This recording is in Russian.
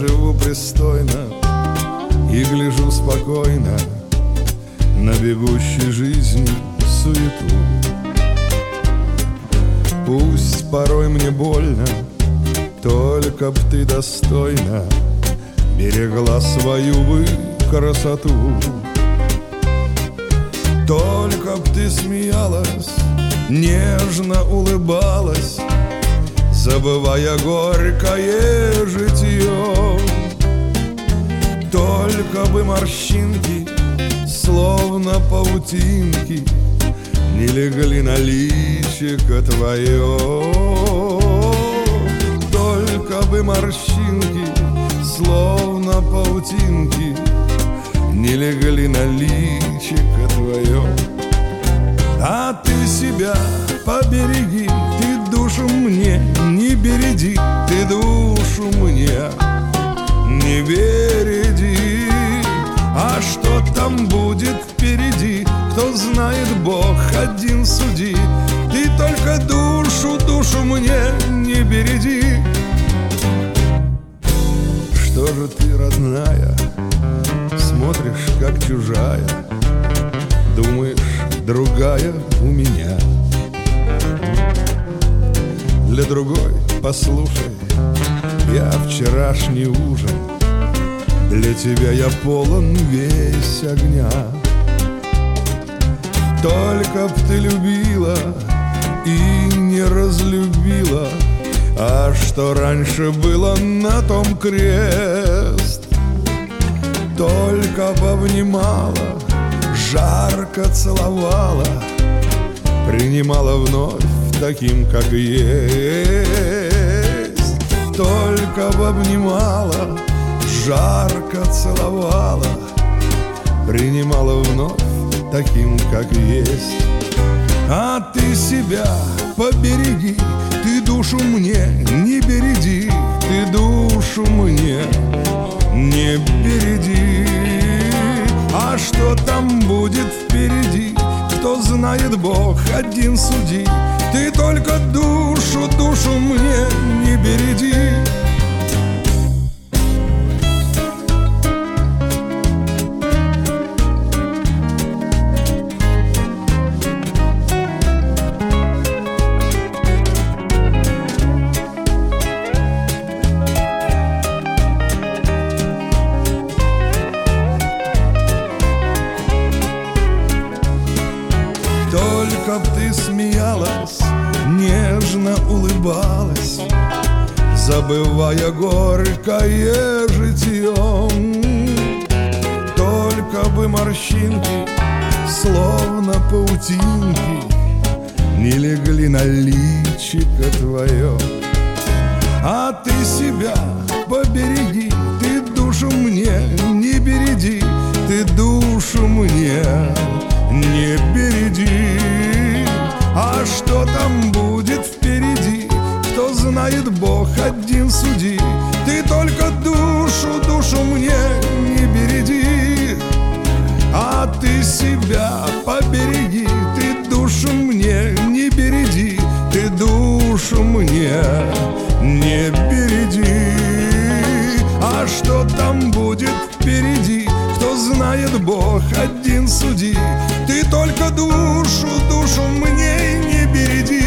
живу пристойно и гляжу спокойно на бегущей жизни суету. Пусть порой мне больно, только б ты достойно берегла свою бы красоту. Только б ты смеялась, нежно улыбалась, забывая горькое житье. Только бы морщинки, словно паутинки, не легли на личико твое. Только бы морщинки, словно паутинки, не легли на личико твое. А ты себя побереги, ты душу мне не береди, ты душу мне не береди. А что там будет впереди, кто знает, Бог один суди. Ты только душу мне не береди. Что же ты, родная, смотришь, как чужая, думаешь, другая у меня? Для другой, послушай, я вчерашний ужин, для тебя я полон весь огня. Только б ты любила и не разлюбила, а что раньше было, на том крест. Только б обнимала, жарко целовала, принимала вновь таким, как есть. Только б обнимала, жарко целовала, принимала вновь таким, как есть. А ты себя побереги, ты душу мне не береди, ты душу мне не береди. А что там будет впереди, кто знает, Бог один суди. Ты только душу мне не береди. Только б ты смеялась, нежно улыбалась, забывая горькое житье. Только бы морщинки, словно паутинки, не легли на личико твое. А ты себя побереги, ты душу мне не береди, ты душу мне не береди. А что там будет впереди, кто знает, Бог один суди. Ты только душу мне не береди. А ты себя побереги, ты душу мне не береди, ты душу мне не береди. А что там будет впереди, кто знает, Бог один суди. Ты только душу мне не береди.